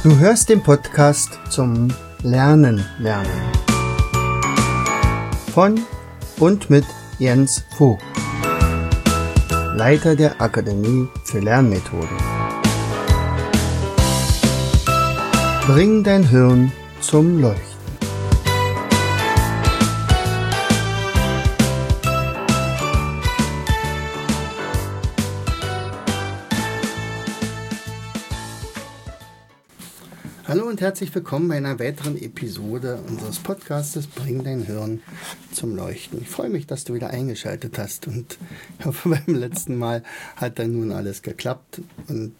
Du hörst den Podcast zum Lernen. Von und mit Jens Vogt, Leiter der Akademie für Lernmethoden. Bring dein Hirn zum Leuchten. Hallo und herzlich willkommen bei einer weiteren Episode unseres Podcastes Bring dein Hirn zum Leuchten. Ich freue mich, dass du wieder eingeschaltet hast und ich hoffe, beim letzten Mal hat dann nun alles geklappt. Und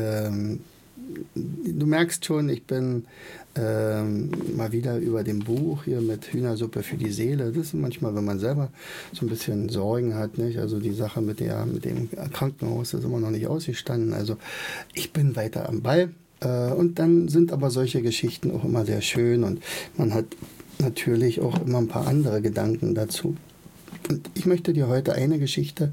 du merkst schon, ich bin mal wieder über dem Buch hier mit Hühnersuppe für die Seele. Das ist manchmal, wenn man selber so ein bisschen Sorgen hat, nicht? Also die Sache mit dem Krankenhaus ist immer noch nicht ausgestanden. Also ich bin weiter am Ball. Und dann sind aber solche Geschichten auch immer sehr schön und man hat natürlich auch immer ein paar andere Gedanken dazu. Und ich möchte dir heute eine Geschichte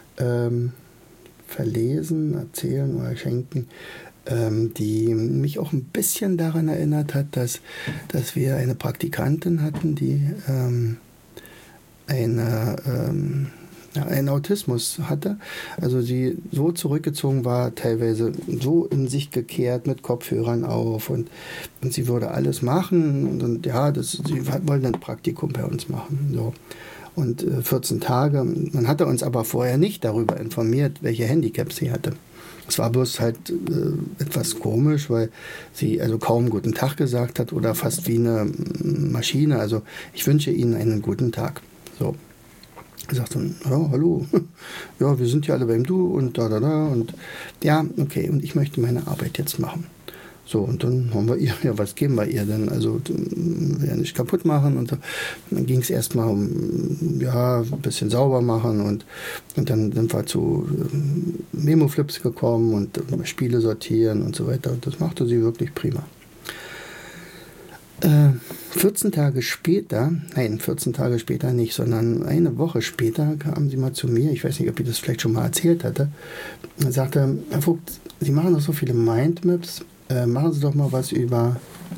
verlesen, erzählen oder schenken, die mich auch ein bisschen daran erinnert hat, dass wir eine Praktikantin hatten, die einen Autismus hatte, also sie so zurückgezogen war, teilweise so in sich gekehrt mit Kopfhörern auf und sie würde alles machen und sie wollte ein Praktikum bei uns machen. So. Und 14 Tage, man hatte uns aber vorher nicht darüber informiert, welche Handicaps sie hatte. Es war bloß halt etwas komisch, weil sie also kaum guten Tag gesagt hat oder fast wie eine Maschine, also ich wünsche Ihnen einen guten Tag. So. Er sagt dann, ja, hallo, ja, wir sind ja alle beim Du und da, und ja, okay, und ich möchte meine Arbeit jetzt machen. So, und dann haben wir ihr, ja, was geben wir ihr denn? Also, ja, nicht kaputt machen und so. Dann ging es erstmal um, ja, ein bisschen sauber machen und dann sind wir zu Memo-Flips gekommen und Spiele sortieren und so weiter. Und das machte sie wirklich prima. 14 Tage später nicht, sondern eine Woche später kam sie mal zu mir, ich weiß nicht, ob ich das vielleicht schon mal erzählt hatte, und sagte, Herr Vogt, Sie machen doch so viele Mindmaps, machen Sie doch mal was über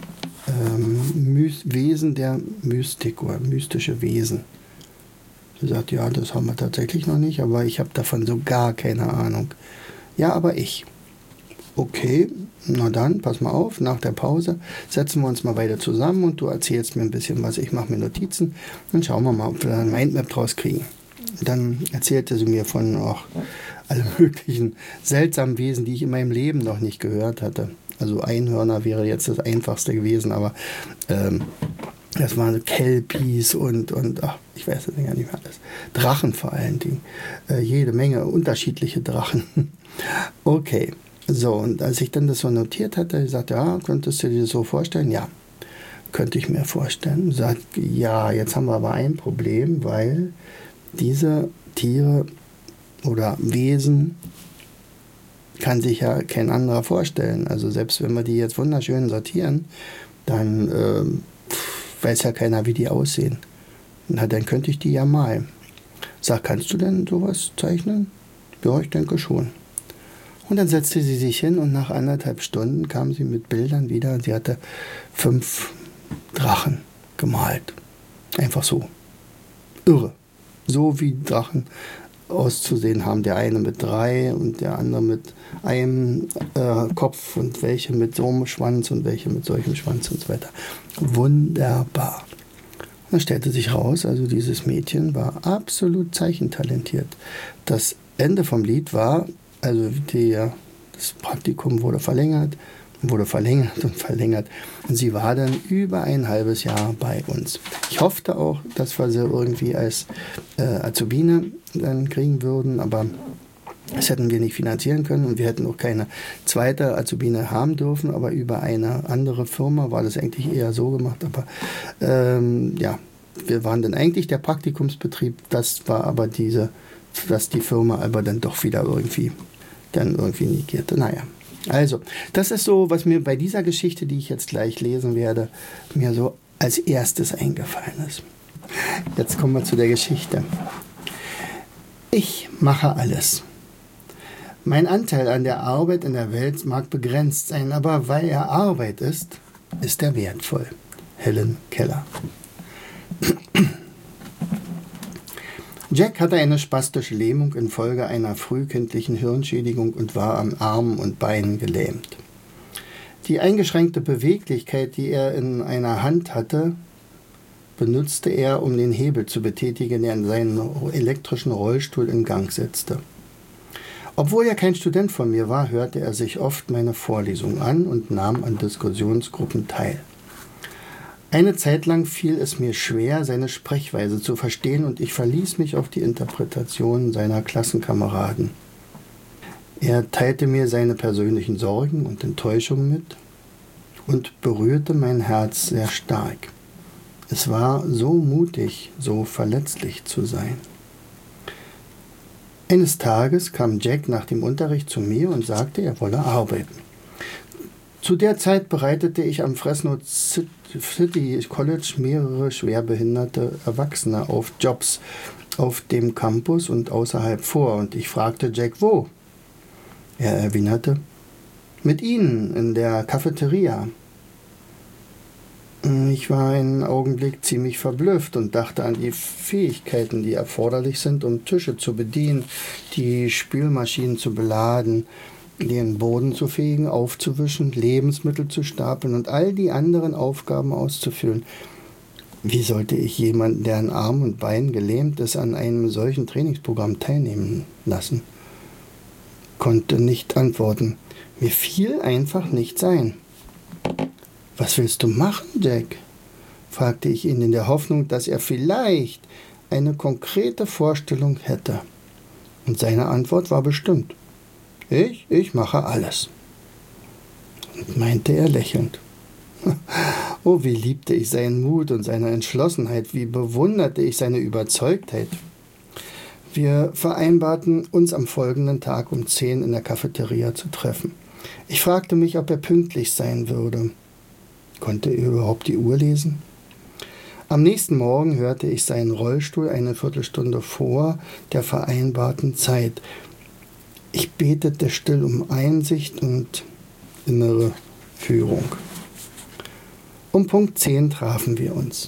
Wesen der Mystik oder mystische Wesen. Sie sagt, ja, das haben wir tatsächlich noch nicht, aber ich habe davon so gar keine Ahnung. Ja, aber ich. Okay, na dann, pass mal auf, nach der Pause setzen wir uns mal beide zusammen und du erzählst mir ein bisschen was, ich mache mir Notizen, dann schauen wir mal, ob wir da ein Mindmap draus kriegen. Dann erzählte sie mir von alle möglichen seltsamen Wesen, die ich in meinem Leben noch nicht gehört hatte. Also Einhörner wäre jetzt das einfachste gewesen, aber das waren Kelpies und ich weiß es gar nicht mehr alles. Drachen vor allen Dingen, jede Menge unterschiedliche Drachen. Okay. So, und als ich dann das so notiert hatte, sagte, ja, könntest du dir das so vorstellen? Ja, könnte ich mir vorstellen. Sagt, ja, jetzt haben wir aber ein Problem, weil diese Tiere oder Wesen kann sich ja kein anderer vorstellen. Also selbst wenn wir die jetzt wunderschön sortieren, dann weiß ja keiner, wie die aussehen. Na, dann könnte ich die ja malen. Sag, kannst du denn sowas zeichnen? Ja, ich denke schon. Und dann setzte sie sich hin und nach 1,5 Stunden kam sie mit Bildern wieder. Sie hatte 5 Drachen gemalt. Einfach so. Irre. So wie Drachen auszusehen haben. Der eine mit 3 und der andere mit einem Kopf und welche mit so einem Schwanz und welche mit solchem Schwanz und so weiter. Wunderbar. Und dann stellte sich raus, also dieses Mädchen war absolut zeichentalentiert. Das Ende vom Lied war, also das Praktikum wurde verlängert. Und sie war dann über ein halbes Jahr bei uns. Ich hoffte auch, dass wir sie irgendwie als Azubine dann kriegen würden, aber das hätten wir nicht finanzieren können und wir hätten auch keine zweite Azubine haben dürfen, aber über eine andere Firma war das eigentlich eher so gemacht. Aber wir waren dann eigentlich der Praktikumsbetrieb, das war aber dass die Firma aber dann doch wieder irgendwie negierte. Naja, also, das ist so, was mir bei dieser Geschichte, die ich jetzt gleich lesen werde, mir so als erstes eingefallen ist. Jetzt kommen wir zu der Geschichte. Ich mache alles. Mein Anteil an der Arbeit in der Welt mag begrenzt sein, aber weil er Arbeit ist er wertvoll. Helen Keller. Jack hatte eine spastische Lähmung infolge einer frühkindlichen Hirnschädigung und war an Armen und Beinen gelähmt. Die eingeschränkte Beweglichkeit, die er in einer Hand hatte, benutzte er, um den Hebel zu betätigen, der in seinen elektrischen Rollstuhl in Gang setzte. Obwohl er kein Student von mir war, hörte er sich oft meine Vorlesungen an und nahm an Diskussionsgruppen teil. Eine Zeit lang fiel es mir schwer, seine Sprechweise zu verstehen, und ich verließ mich auf die Interpretationen seiner Klassenkameraden. Er teilte mir seine persönlichen Sorgen und Enttäuschungen mit und berührte mein Herz sehr stark. Es war so mutig, so verletzlich zu sein. Eines Tages kam Jack nach dem Unterricht zu mir und sagte, er wolle arbeiten. Zu der Zeit bereitete ich am Fresno City College mehrere schwerbehinderte Erwachsene auf Jobs auf dem Campus und außerhalb vor, und ich fragte Jack, wo? Er erwiderte, mit Ihnen in der Cafeteria. Ich war einen Augenblick ziemlich verblüfft und dachte an die Fähigkeiten, die erforderlich sind, um Tische zu bedienen, die Spülmaschinen zu beladen, den Boden zu fegen, aufzuwischen, Lebensmittel zu stapeln und all die anderen Aufgaben auszufüllen. Wie sollte ich jemanden, der an Armen und Beinen gelähmt ist, an einem solchen Trainingsprogramm teilnehmen lassen? Konnte nicht antworten. Mir fiel einfach nichts ein. »Was willst du machen, Jack?« fragte ich ihn in der Hoffnung, dass er vielleicht eine konkrete Vorstellung hätte. Und seine Antwort war bestimmt. Ich mache alles. Und meinte er lächelnd. Oh, wie liebte ich seinen Mut und seine Entschlossenheit, wie bewunderte ich seine Überzeugtheit. Wir vereinbarten, uns am folgenden Tag um 10 in der Cafeteria zu treffen. Ich fragte mich, ob er pünktlich sein würde. Konnte er überhaupt die Uhr lesen? Am nächsten Morgen hörte ich seinen Rollstuhl eine Viertelstunde vor der vereinbarten Zeit. Ich betete still um Einsicht und innere Führung. Um Punkt 10 trafen wir uns.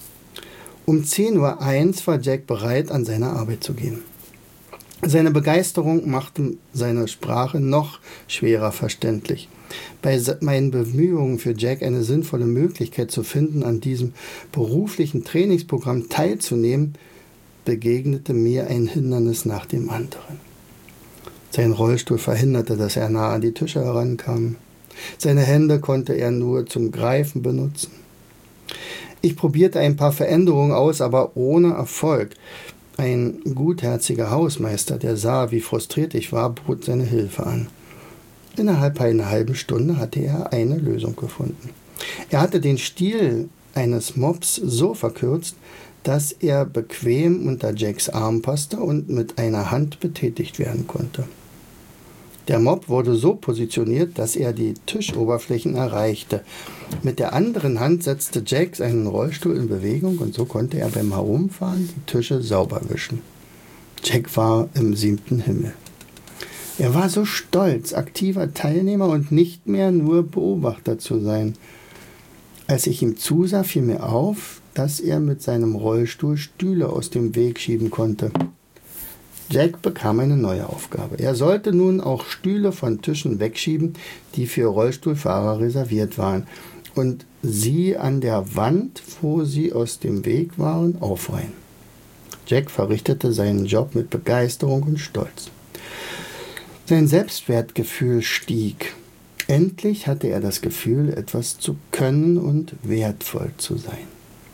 Um 10:01 Uhr war Jack bereit, an seine Arbeit zu gehen. Seine Begeisterung machte seine Sprache noch schwerer verständlich. Bei meinen Bemühungen für Jack eine sinnvolle Möglichkeit zu finden, an diesem beruflichen Trainingsprogramm teilzunehmen, begegnete mir ein Hindernis nach dem anderen. Sein Rollstuhl verhinderte, dass er nah an die Tische herankam. Seine Hände konnte er nur zum Greifen benutzen. Ich probierte ein paar Veränderungen aus, aber ohne Erfolg. Ein gutherziger Hausmeister, der sah, wie frustriert ich war, bot seine Hilfe an. Innerhalb einer halben Stunde hatte er eine Lösung gefunden. Er hatte den Stiel eines Mops so verkürzt, dass er bequem unter Jacks Arm passte und mit einer Hand betätigt werden konnte. Der Mop wurde so positioniert, dass er die Tischoberflächen erreichte. Mit der anderen Hand setzte Jack seinen Rollstuhl in Bewegung und so konnte er beim Herumfahren die Tische sauber wischen. Jack war im 7. Himmel. Er war so stolz, aktiver Teilnehmer und nicht mehr nur Beobachter zu sein. Als ich ihm zusah, fiel mir auf, dass er mit seinem Rollstuhl Stühle aus dem Weg schieben konnte. Jack bekam eine neue Aufgabe. Er sollte nun auch Stühle von Tischen wegschieben, die für Rollstuhlfahrer reserviert waren, und sie an der Wand, wo sie aus dem Weg waren, aufreihen. Jack verrichtete seinen Job mit Begeisterung und Stolz. Sein Selbstwertgefühl stieg. Endlich hatte er das Gefühl, etwas zu können und wertvoll zu sein.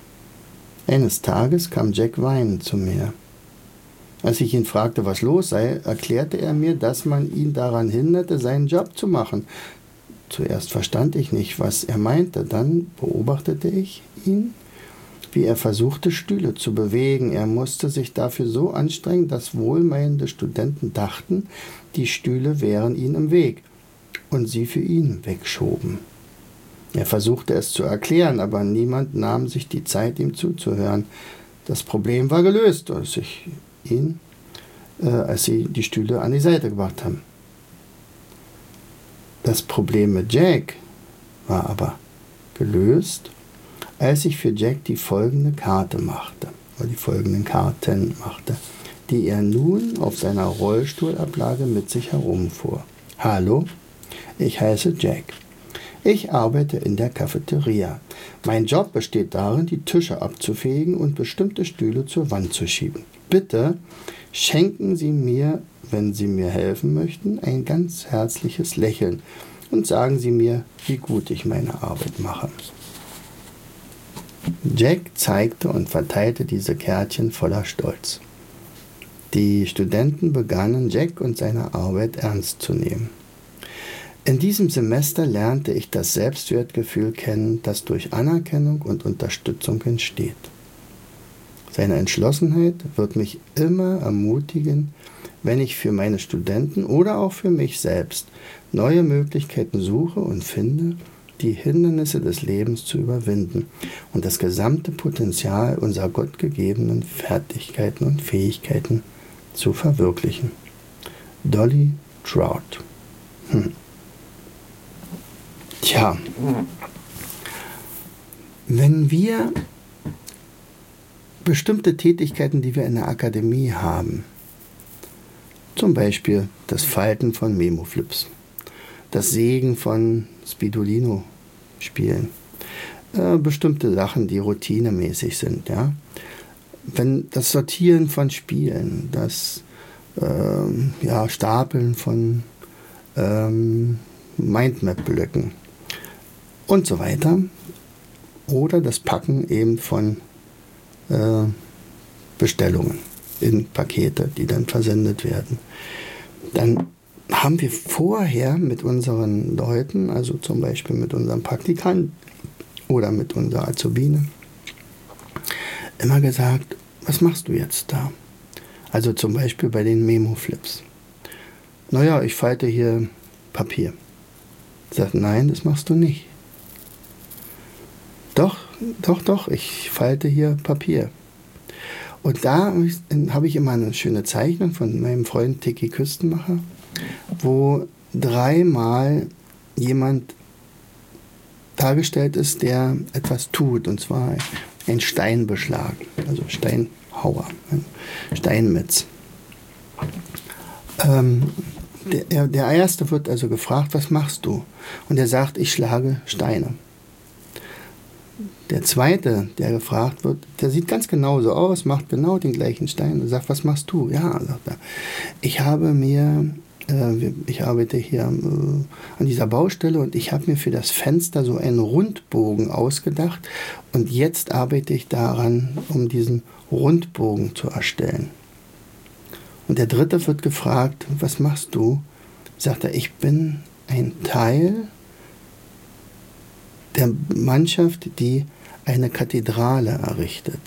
Eines Tages kam Jack weinend zu mir. Als ich ihn fragte, was los sei, erklärte er mir, dass man ihn daran hinderte, seinen Job zu machen. Zuerst verstand ich nicht, was er meinte. Dann beobachtete ich ihn, wie er versuchte, Stühle zu bewegen. Er musste sich dafür so anstrengen, dass wohlmeinende Studenten dachten, die Stühle wären ihm im Weg und sie für ihn wegschoben. Er versuchte es zu erklären, aber niemand nahm sich die Zeit, ihm zuzuhören. Das Problem war gelöst, als sie die Stühle an die Seite gebracht haben. Das Problem mit Jack war aber gelöst, als ich für Jack die folgende Karte machte, oder die folgenden Karten machte, die er nun auf seiner Rollstuhlablage mit sich herumfuhr. Hallo, ich heiße Jack. Ich arbeite in der Cafeteria. Mein Job besteht darin, die Tische abzufegen und bestimmte Stühle zur Wand zu schieben. Bitte schenken Sie mir, wenn Sie mir helfen möchten, ein ganz herzliches Lächeln und sagen Sie mir, wie gut ich meine Arbeit mache. Jack zeigte und verteilte diese Kärtchen voller Stolz. Die Studenten begannen, Jack und seine Arbeit ernst zu nehmen. In diesem Semester lernte ich das Selbstwertgefühl kennen, das durch Anerkennung und Unterstützung entsteht. Seine Entschlossenheit wird mich immer ermutigen, wenn ich für meine Studenten oder auch für mich selbst neue Möglichkeiten suche und finde, die Hindernisse des Lebens zu überwinden und das gesamte Potenzial unserer gottgegebenen Fertigkeiten und Fähigkeiten zu verwirklichen. Dolly Trout. Tja, wenn wir bestimmte Tätigkeiten, die wir in der Akademie haben, zum Beispiel das Falten von Memoflips, das Sägen von Spidolino-Spielen, bestimmte Sachen, die routinemäßig sind, ja. Wenn das Sortieren von Spielen, das Stapeln von Mindmap-Blöcken und so weiter, oder das Packen eben von Bestellungen in Pakete, die dann versendet werden, dann haben wir vorher mit unseren Leuten, also zum Beispiel mit unserem Praktikanten oder mit unserer Azubine, immer gesagt, was machst du jetzt da? Also zum Beispiel bei den Memo-Flips. Naja, ich falte hier Papier. Sagt, nein, das machst du nicht. Doch, ich falte hier Papier. Und da habe ich immer eine schöne Zeichnung von meinem Freund Tiki Küstenmacher, wo 3-mal jemand dargestellt ist, der etwas tut, und zwar ein Steinbeschlag, also Steinhauer, ein Steinmetz. Der Erste wird also gefragt, was machst du? Und er sagt, ich schlage Steine. Der Zweite, der gefragt wird, der sieht ganz genauso aus, macht genau den gleichen Stein und sagt, was machst du? Ja, sagt er, ich arbeite hier an dieser Baustelle und ich habe mir für das Fenster so einen Rundbogen ausgedacht und jetzt arbeite ich daran, um diesen Rundbogen zu erstellen. Und der Dritte wird gefragt, was machst du? Sagt er, ich bin ein Teil der Mannschaft, die eine Kathedrale errichtet.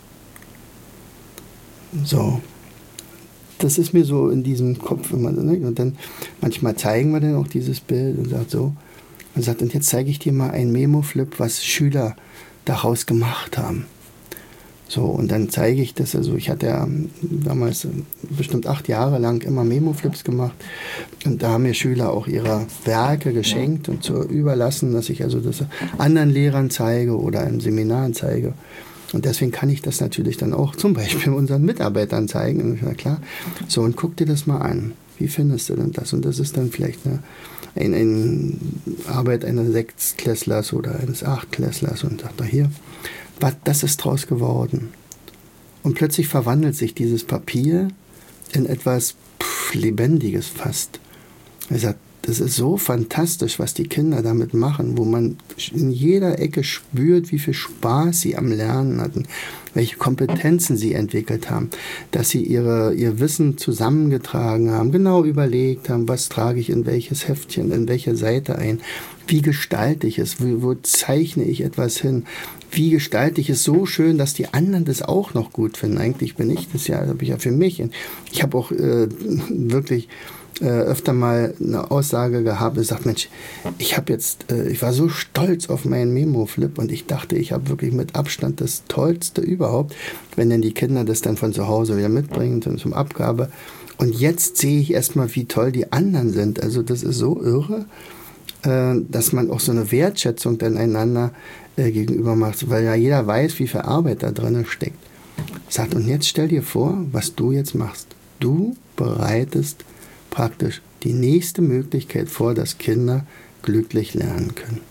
So, das ist mir so in diesem Kopf immer, ne? Und dann manchmal zeigen wir dann auch dieses Bild und sagt so, und sagt, und jetzt zeige ich dir mal ein Memo-Flip, was Schüler daraus gemacht haben. So, und dann zeige ich das, also ich hatte ja damals bestimmt 8 Jahre lang immer Memo-Flips gemacht und da haben mir Schüler auch ihre Werke geschenkt und so überlassen, dass ich also das anderen Lehrern zeige oder in Seminaren zeige. Und deswegen kann ich das natürlich dann auch zum Beispiel unseren Mitarbeitern zeigen. Und na klar, so, und guck dir das mal an. Wie findest du denn das? Und das ist dann vielleicht eine Arbeit eines 6-Klässlers oder eines 8-Klässlers und sagt, da hier, das ist draus geworden. Und plötzlich verwandelt sich dieses Papier in etwas Lebendiges fast. Er sagt, das ist so fantastisch, was die Kinder damit machen, wo man in jeder Ecke spürt, wie viel Spaß sie am Lernen hatten, welche Kompetenzen sie entwickelt haben, dass sie ihr Wissen zusammengetragen haben, genau überlegt haben, was trage ich in welches Heftchen, in welche Seite ein, wie gestalte ich es, wo zeichne ich etwas hin, wie gestalte ich es so schön, dass die anderen das auch noch gut finden. Eigentlich bin ich das ja, habe ich ja für mich. Ich habe auch wirklich öfter mal eine Aussage gehabt und gesagt, Mensch, ich war so stolz auf meinen Memo-Flip und ich dachte, ich habe wirklich mit Abstand das Tollste überhaupt, wenn dann die Kinder das dann von zu Hause wieder mitbringen zum Abgabe. Und jetzt sehe ich erstmal, wie toll die anderen sind. Also das ist so irre. dass man auch so eine Wertschätzung dann einander gegenüber macht, weil ja jeder weiß, wie viel Arbeit da drin steckt. Sagt, und jetzt stell dir vor, was du jetzt machst. Du bereitest praktisch die nächste Möglichkeit vor, dass Kinder glücklich lernen können.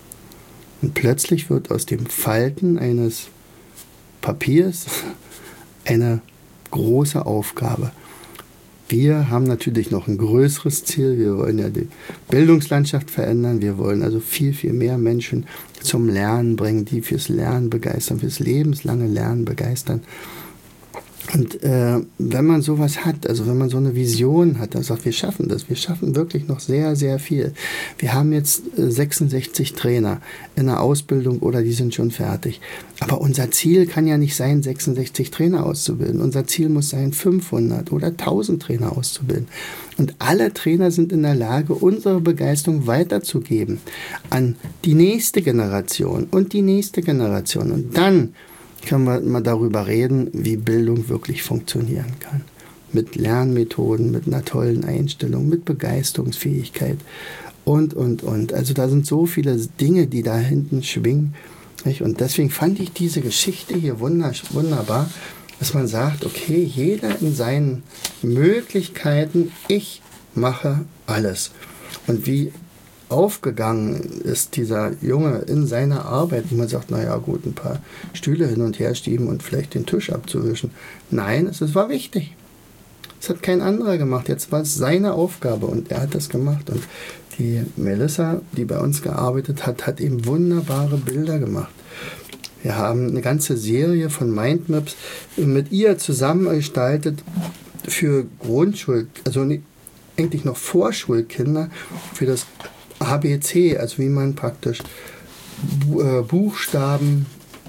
Und plötzlich wird aus dem Falten eines Papiers eine große Aufgabe. Wir haben natürlich noch ein größeres Ziel. Wir wollen ja die Bildungslandschaft verändern. Wir wollen also viel, viel mehr Menschen zum Lernen bringen, die fürs Lernen begeistern, fürs lebenslange Lernen begeistern. Und wenn man sowas hat, also wenn man so eine Vision hat, dann sagt, wir schaffen das, wir schaffen wirklich noch sehr, sehr viel. Wir haben jetzt 66 Trainer in der Ausbildung oder die sind schon fertig. Aber unser Ziel kann ja nicht sein, 66 Trainer auszubilden. Unser Ziel muss sein, 500 oder 1000 Trainer auszubilden. Und alle Trainer sind in der Lage, unsere Begeisterung weiterzugeben an die nächste Generation und die nächste Generation. Und dann können wir mal darüber reden, wie Bildung wirklich funktionieren kann. Mit Lernmethoden, mit einer tollen Einstellung, mit Begeisterungsfähigkeit und. Also da sind so viele Dinge, die da hinten schwingen. Nicht? Und deswegen fand ich diese Geschichte hier wunderbar, dass man sagt, okay, jeder in seinen Möglichkeiten, ich mache alles. Und wie aufgegangen ist dieser Junge in seiner Arbeit, wo man sagt, naja gut, ein paar Stühle hin und her schieben und vielleicht den Tisch abzuwischen. Nein, es war wichtig. Es hat kein anderer gemacht. Jetzt war es seine Aufgabe und er hat das gemacht. Und die Melissa, die bei uns gearbeitet hat, hat eben wunderbare Bilder gemacht. Wir haben eine ganze Serie von Mindmaps mit ihr zusammen gestaltet für also eigentlich noch Vorschulkinder, für das ABC, also wie man praktisch Buchstaben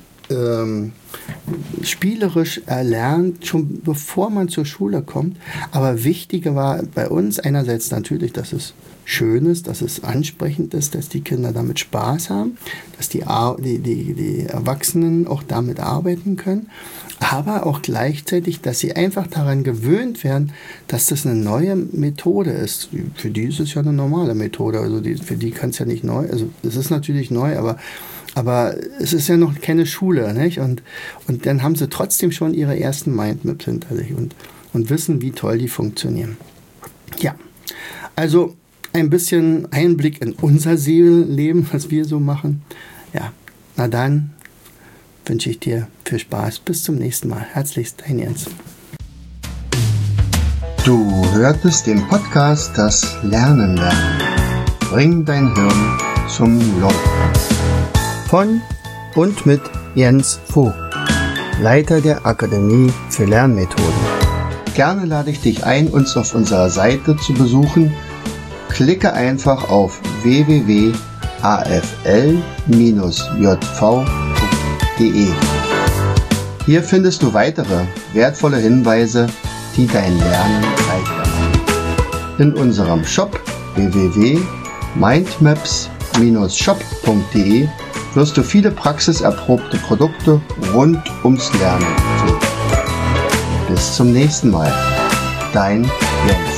spielerisch erlernt, schon bevor man zur Schule kommt. Aber wichtiger war bei uns einerseits natürlich, dass es schön ist, dass es ansprechend ist, dass die Kinder damit Spaß haben, dass die Erwachsenen auch damit arbeiten können, aber auch gleichzeitig, dass sie einfach daran gewöhnt werden, dass das eine neue Methode ist. Für die ist es ja eine normale Methode, also für die kann es ja nicht neu, also es ist natürlich neu, aber es ist ja noch keine Schule, nicht? Und dann haben sie trotzdem schon ihre ersten Mindmaps hinter sich und wissen, wie toll die funktionieren. Ja, also ein bisschen Einblick in unser Seelenleben, was wir so machen. Ja, na dann wünsche ich dir viel Spaß. Bis zum nächsten Mal. Herzlichst, dein Jens. Du hörtest den Podcast Das Lernen lernen. Bring dein Hirn zum Laufen. Von und mit Jens Vogt, Leiter der Akademie für Lernmethoden. Gerne lade ich dich ein, uns auf unserer Seite zu besuchen. Klicke einfach auf www.afl-jv.de. Hier findest du weitere wertvolle Hinweise, die dein Lernen leichter machen. In unserem Shop www.mindmaps-shop.de wirst du viele praxiserprobte Produkte rund ums Lernen finden. Bis zum nächsten Mal. Dein Jens.